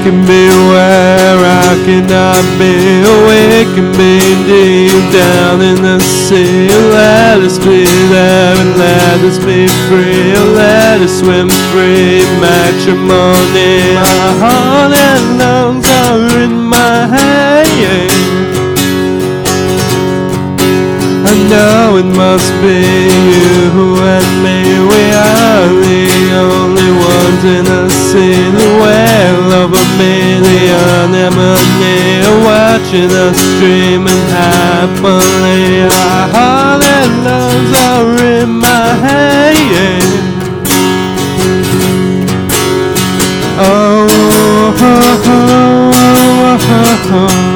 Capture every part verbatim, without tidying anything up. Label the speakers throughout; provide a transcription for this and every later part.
Speaker 1: taking me where I cannot be. Awaken me deep down in the sea. Let us be there and let us be free. Let us swim free, matrimony. My heart and lungs are in my hand. I know it must be you and me. We are the only ones in a silhouette of a million anemone, watching us dreaming happily. Our heart and lungs are in my hand. Oh, oh, oh, oh, oh, oh.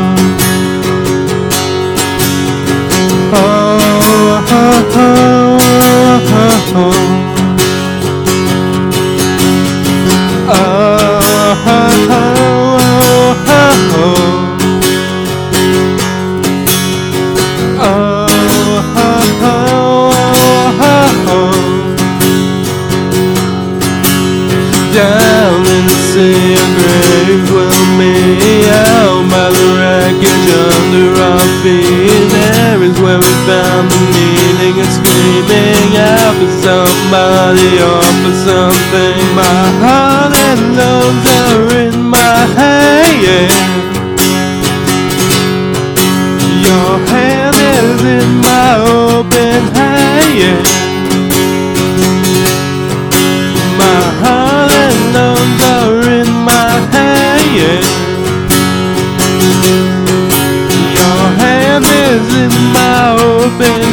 Speaker 1: Down in the sea of grave will me out by the wreckage under our feet. There is where we found the meaning of screaming out for somebody or for something. My heart and lungs are in my hand. Your hand is in my open hand. My heart and lungs are in my hand. Your hand is in my open